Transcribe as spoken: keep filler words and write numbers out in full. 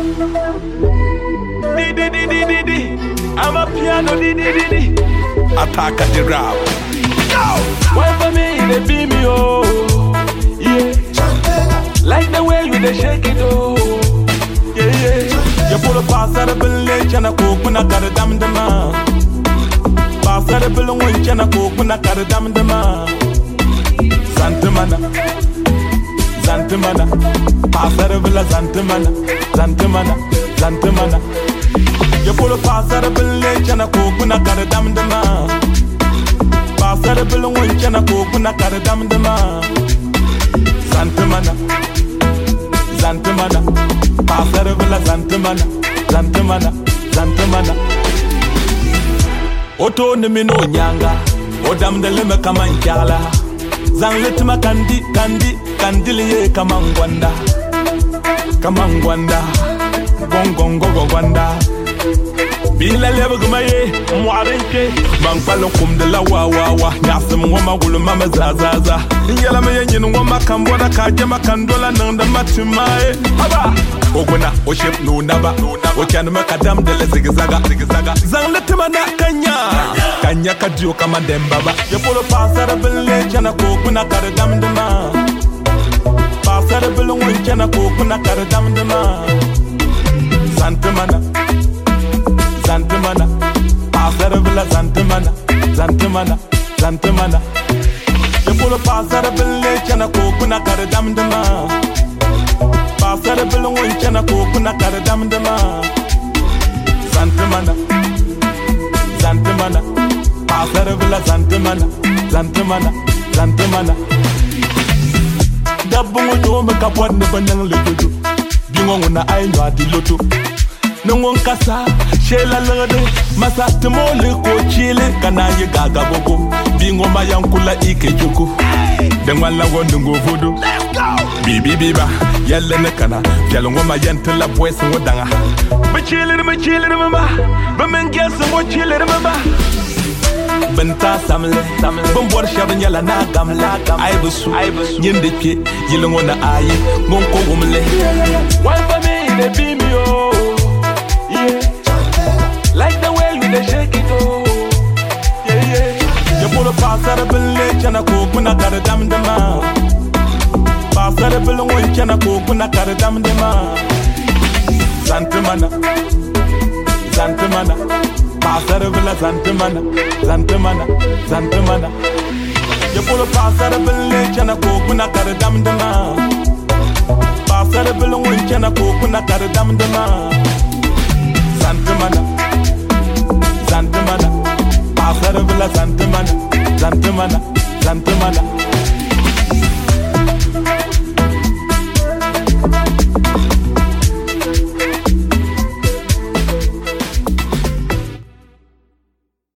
Di di di di di di. I'm a piano di di di di. Attack at the rap. Why for me they be me oh yeah. Like the way you they shake it oh yeah yeah. You pull a pass at the village and a cook when I got a damn the man. Pass at the village and a cook when I got a damn the man. Santamana, Santamana, pass at the villa Santamana, Santamana, Santamana. You pull a pass at the village and a cook when I got a damn the man. Pass at the village and a cook when I got a damn the man. Santamana, Santamana, pass at the villa Santamana, Santamana, Santamana. Oto ni mino nyanga, odam de leme kamanjala. Zang litma kandi, kandi, kandiliye kamangwanda, kamangwanda, gong gong gong gwanda. Bila lebe gumaye, mwarinke, bangpalo kum de la wa wa wa. Nyasem wama wulu mama za za za. Yela me yenyin wama kambwada kajema kandola nanda matimae. Haba, oguna, o ship no naba, o chanma kadam de le zigzaga, zigzaga. Zang litma na kanya, kanya kadio kama dembaba. You pull a pass at a village and a cook when I got a damn the man. Pass at a village and a cook when I got a damn the man. Santamana, Santamana, pass at a villa Santamana, Santamana, Santamana. You pull a pass at a village and a cook when I got a damn the man. Pass at a village and a cook when I got a damn the man. Santamana, Santamana. After villa Santamana, Santamana, Santamana. Dabungo yo me kapwan ne banang lejojo. Bingo na ay no adiloto. Nongon kasa, shela lode, masate mole ko chile kana ye gaga bobo. Bingo mayankula ike joko. Dengwala wondungo vodo. Bibi biba, yelle ne kana. Fialongo mayentela boys ngodanga. Me chile me chile mama. Be menges mo chile mama. Benta samle, bon bor shaban yala na gamla gam. Ay busu, yende ke, yilongo na aye, mon ko umle. Why for me they be me oh, yeah. Like the way you they shake it oh, yeah yeah. You pull a pass at a village and a cook when I got a damn the man. Pass at a village and a cook when I got a damn the man. Santamana, Santamana. Pass at a villa Santamana, Santamana, Santamana. You pull a pass at a village and a cook when I got a damn the man. Pass at a village and a cook when I got a damn the man. Santamana, Santamana. Pass at a villa Santamana, Santamana, Santamana.